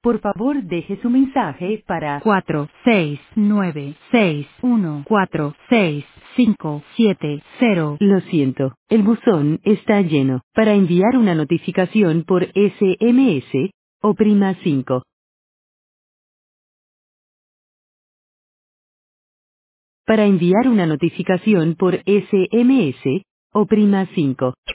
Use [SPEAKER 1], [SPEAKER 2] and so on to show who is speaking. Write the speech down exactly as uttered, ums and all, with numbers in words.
[SPEAKER 1] Por favor, deje su mensaje para cuatro seis nueve seis uno cuatro seis cinco siete cero. Lo siento, el buzón está lleno. Para enviar una notificación por S M S, oprima cinco. Para enviar una notificación por S M S, oprima cinco.